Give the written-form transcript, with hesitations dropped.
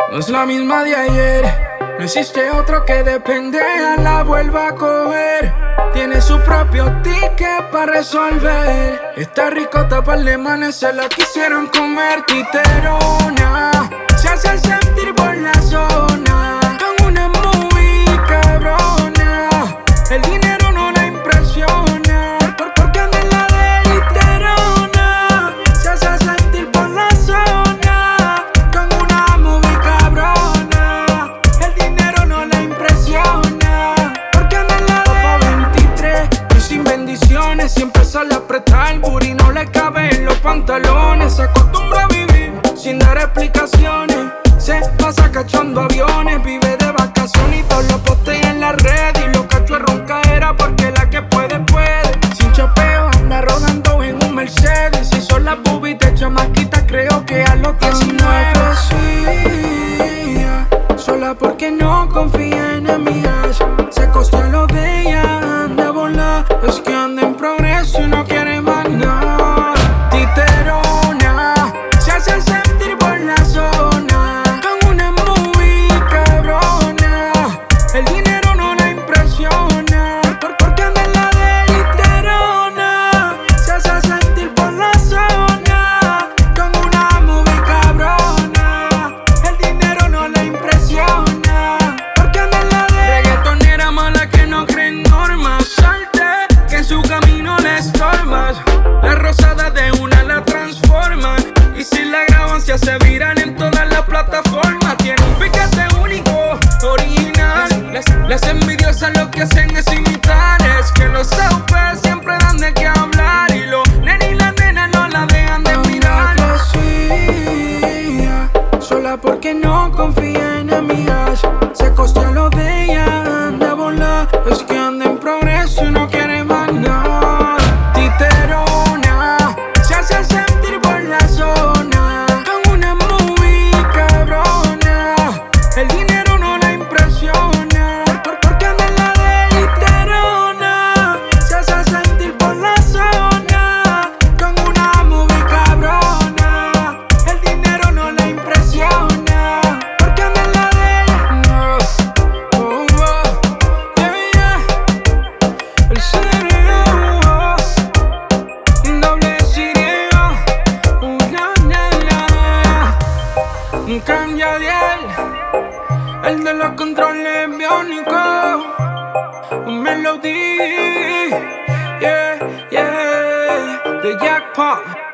No es la misma de ayer. No existe otro que de pendeja la vuelva a coger. Tiene su propio ticket para resolver. Está ricota para el alemán, se la quisieron comer. Titerona, se hace sentir por la zona. Con una movie cabrona. El dinero no la impresiona. Porque anda en la de Titerona. Se hace sentir por la zona. Con una movie cabrona. El dinero no la impresiona. Porque anda en la de 23 y sin bendiciones. Siempre sale a apretar el booty, no le cabe en los pantalones. Se acostumbra a vivir sin dar explicaciones. Se pasa cachando aviones, vive de vacaciones y todos lo postea en la red. Y lo cacho es roncaera porque la que puede, puede. Sin chapeo anda rodando en un Mercedes. Si son las boobies de chamaquita, creo que a los 19 decía, sola porque no confía en amigas. Se costó lo de ella, anda a volar. Es que anda en progreso y no quiere más nada. Titerona, se hace sentir por la zona. Con una movie cabrona. El dinero no la impresiona. Porque anda en la de Titerona. Se hace sentir por la zona. Con una movie cabrona. El dinero no la impresiona. Porque anda en la de reggaetonera mala que no cree en normas. Salte que en su camino le estorbas. La rosada de una la transforman. Y si la graban se hace viral en todas las plataformas. Tiene un piquete único, original. Las envidiosas lo que hacen es imitar. Es que los outfits siempre dan de qué hablar. Y los nenes y las nenas no la dejan de mirar. Sola porque no confía en amigas. Se costó lo de ella, anda a volar. Es que anda en progreso y no quiere más nada. Titerona, se hace sentir por la zona. Con una movie cabrona. El dinero no la impresiona. Porque anda en la de Titerona. Se hace sentir por la zona. Con una movie cabrona. El dinero no la impresiona. Porque anda en la de el cerebro. Doble sirio. Una nena. Un Yadiel. El de los controles biónicos. Un melody. Yeah, yeah. De Jackpot.